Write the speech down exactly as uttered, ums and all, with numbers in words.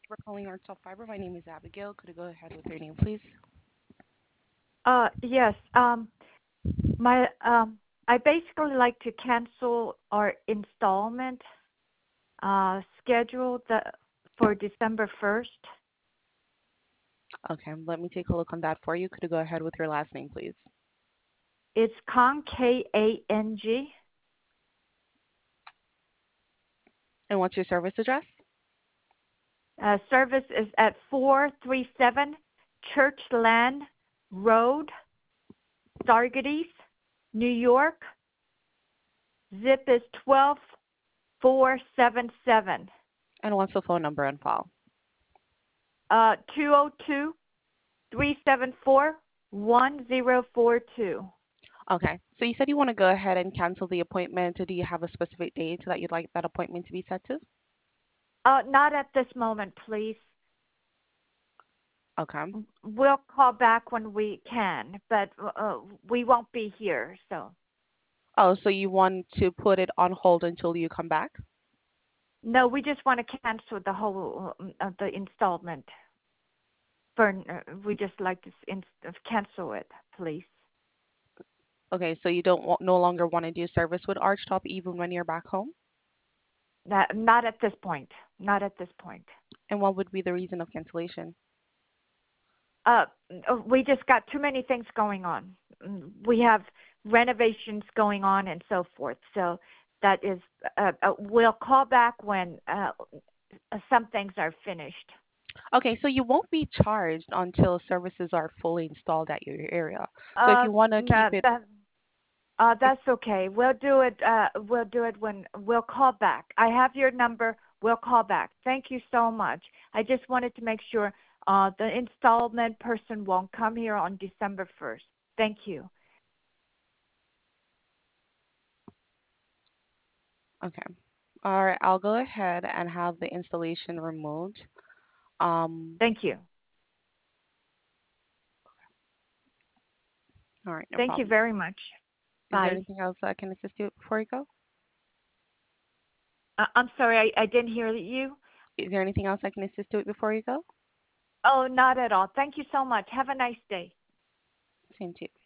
for calling our top fiber. My name is Abigail. Could you go ahead with your name, please? Uh, yes. Um, my um, I basically like to cancel our installment uh schedule the for December first. Okay, let me take a look on that for you. Could you go ahead with your last name, please? It's Kang K A N G. And what's your service address? Uh, service is at four three seven Churchland Road, Saugerties, New York. Zip is twelve four seven seven. And what's the phone number on file? Uh, two oh two three seven four one zero four two. Okay, so you said you want to go ahead and cancel the appointment. Do you have a specific date that you'd like that appointment to be set to? Uh, not at this moment, please. Okay. We'll call back when we can, but uh, we won't be here. So Oh, so you want to put it on hold until you come back? no, we just want to cancel the whole uh, uh, the installment. For uh, we just like to in, uh, cancel it, please. Okay, so you don't wa- no longer want to do service with Archtop even when you're back home? Not, not at this point. Not at this point. And what would be the reason of cancellation? Uh, uh, we just got too many things going on. Mm, We have renovations going on and so forth. So that is, uh, uh, we'll call back when uh, uh, some things are finished. Okay, so you won't be charged until services are fully installed at your area. So if Uh, you want to keep no, it, that, uh, if, that's okay. We'll do it. Uh, we'll do it when we'll call back. I have your number. We'll call back. Thank you so much. I just wanted to make sure uh, the installment person won't come here on December first. Thank you. okay. All right, I'll go ahead and have the installation removed. Um, Thank you. all right, no Thank you problem. very much. Is there Bye. anything else I can assist you with before you go? Uh, I'm sorry, I, I didn't hear you. Is there anything else I can assist you with before you go? Oh, not at all. Thank you so much. Have a nice day. Same to you.